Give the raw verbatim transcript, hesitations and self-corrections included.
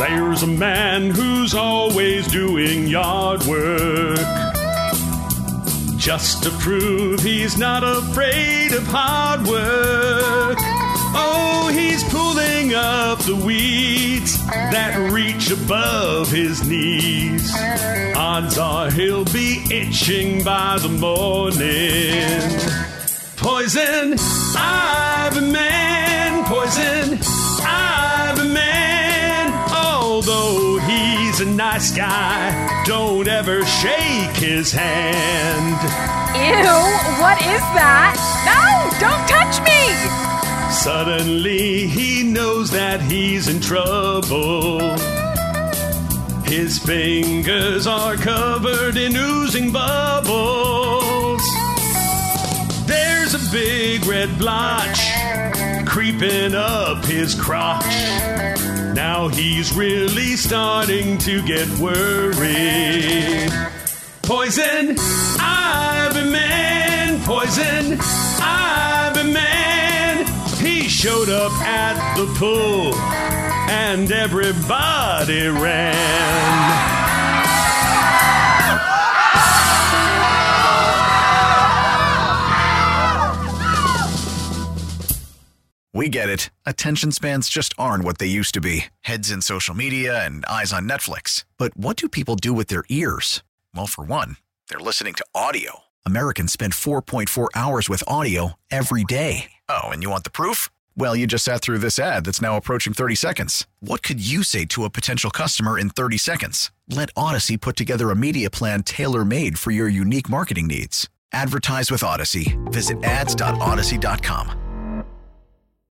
There's a man who's always doing yard work, just to prove he's not afraid of hard work. Oh, he's pulling up the weeds that reach above his knees. Odds are he'll be itching by the morning. Poison Ivy Man, Poison Ivy Man. Although he's a nice guy, don't ever shake his hand. Ew, what is that? No, don't touch me! Suddenly he knows that he's in trouble. His fingers are covered in oozing bubbles. There's a big red blotch creeping up his crotch. Now he's really starting to get worried. Poison Ivy Man, Poison Ivy Man. He showed up at the pool and everybody ran. We get it. Attention spans just aren't what they used to be. Heads in social media and eyes on Netflix. But what do people do with their ears? Well, for one, they're listening to audio. Americans spend four point four hours with audio every day. Oh, and you want the proof? Well, you just sat through this ad that's now approaching thirty seconds. What could you say to a potential customer in thirty seconds? Let Odyssey put together a media plan tailor-made for your unique marketing needs. Advertise with Odyssey. Visit ads dot odyssey dot com.